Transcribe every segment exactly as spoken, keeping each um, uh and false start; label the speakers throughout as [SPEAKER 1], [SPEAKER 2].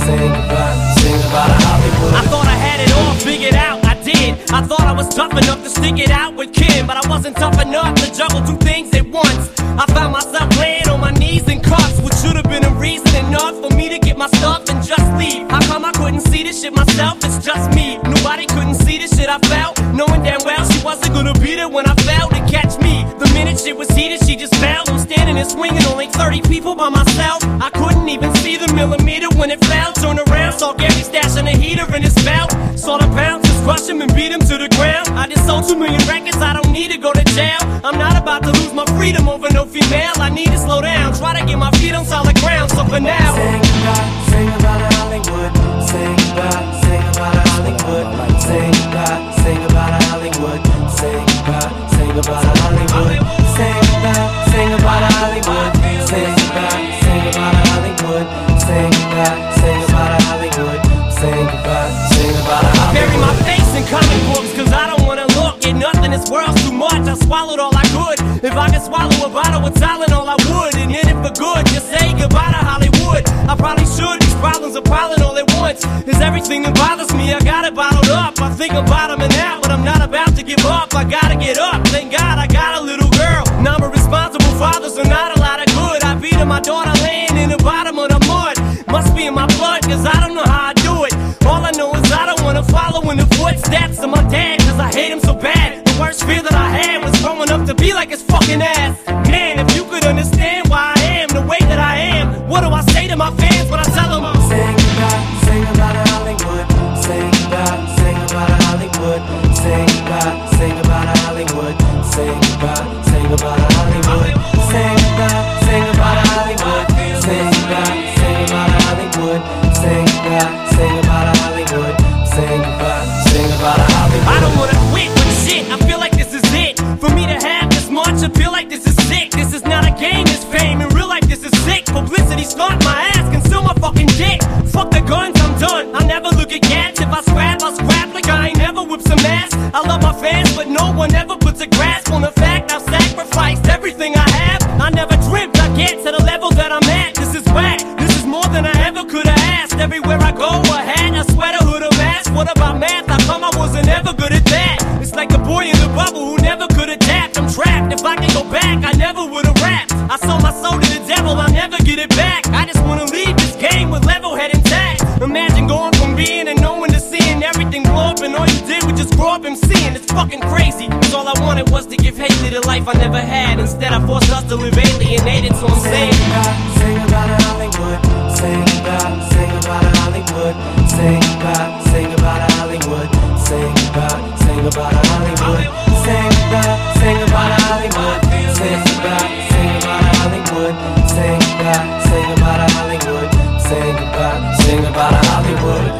[SPEAKER 1] Sing about, sing about Hollywood.
[SPEAKER 2] I thought I had it all figured out, I did. I thought I was tough enough to stick it out with Kim, but I wasn't tough enough to juggle two things at once. I found myself laying on my knees in cuffs, which should have been a reason enough for me to get my stuff and just leave. How come I couldn't see this shit myself? It's just me. Nobody couldn't see this shit I felt, knowing damn well she wasn't gonna be there when I fell to catch me. The minute shit was heated, she just fell. I'm standing and swinging, only thirty people by myself. I couldn't even see the millimeter when it fell. Turned around, saw Gary stashing a heater in his belt. Saw the bouncers crush him and beat him to the ground. I just sold two million records, I don't need to go to jail. I'm not about to lose my freedom over no female. I need to slow down, try to get my feet on solid ground. So for now,
[SPEAKER 1] sing about, sing about Hollywood. Sing about, sing about Hollywood. Sing about, sing about Hollywood. Sing about, sing about Hollywood. Sing about, sing about Hollywood. Sing about, sing about Hollywood. Sing about, sing about Hollywood. Sing about, sing about Hollywood.
[SPEAKER 2] bury my face in comic books, cause I don't wanna look at nothing. This world's too much, I swallowed all I could. If I could swallow a bottle with Tylenol, I would. And in it for good, just say goodbye to Hollywood. I probably should, these problems are piling all at once. Is everything that bothers me, I got it bottled up. I think I'm bottoming out, but I'm not about to give up. I gotta get up, thank God I got a little girl. Now I'm a responsible father, so not a lot of good. I beat my daughter laying in the bottom of the mud. Must be in my blood, cause I don't know how I do it. All I know is I don't wanna follow in the footsteps of my dad, cause I hate him so bad. The worst fear that I had was growing up to be like his fucking ass. Man, if you could understand why I am the way that I am, what do I say to my fans when I tell them?
[SPEAKER 1] Sing about, sing about Hollywood. Sing about, sing about Hollywood. Sing about, sing about Hollywood. Sing about, sing about Hollywood. Sing about, sing about Hollywood. Sing about, sing about Hollywood. Sing about, sing about Hollywood. Sing about, sing about Hollywood.
[SPEAKER 2] I don't wanna quit, but shit, I feel like this is it. For me to have this much, I feel like this is sick. This is not a game, this fame. In real life, this is sick. Publicity stunt my ass, conceal my fucking dick. Fuck the guns, I'm done. I'll never look at cats. If I scrap, I'll scrap like I ain't never whipped some ass. I love my fans, but no one ever puts a grasp on the fact I've sacrificed everything I have. I never dreamt I'd get to the level that I'm at. This is whack, this is more than I ever could have asked. Everywhere I go, a hat, a sweater, hood, a mask. What about math? How come I wasn't ever good at that? It's like the boy in the bubble who never could adapt. I'm trapped, if I can go back, I never would've rapped. I sold my soul to the devil, I'll never get it back. I just wanna leave this game with level head intact. Imagine going from being and knowing to seeing everything blow up, and all you did was just grow up and seeing. It's fucking crazy, cause all I wanted was to give Haley the life I never had. Instead I forced us to live alienated, so I'm saying
[SPEAKER 1] sing about, sing about Hollywood. Sing about, sing about Hollywood. Sing about, sing about Hollywood. Sing about, sing about Hollywood. Sing about, sing about Hollywood. Sing about, sing about Hollywood. Sing about, sing about Hollywood. Sing about, sing about Hollywood.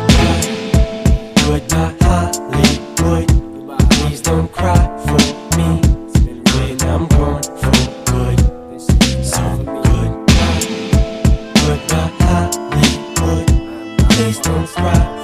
[SPEAKER 1] Goodbye, goodbye Hollywood. Please don't cry for me when I'm gone for good. So goodbye, goodbye Hollywood. Please don't cry.